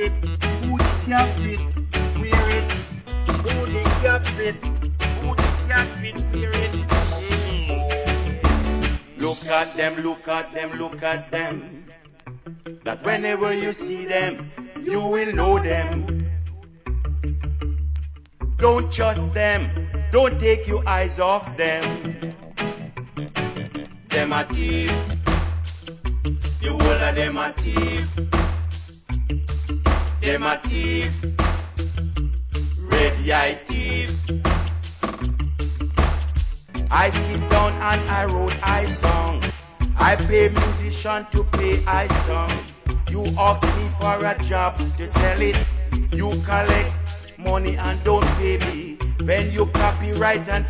it? Who can fit? Wear it. Who can fit? Who can fit? Wear it. Look at them, look at them, look at them. That whenever you see them, you will know them. Don't trust them, don't take your eyes off them. Them a thief, the whole of them a thief. Them a thief, red eye thief. I sit down and I wrote I song. I pay musician to play I song. You ask me for a job to sell it. You collect money and don't pay me. When you copyright and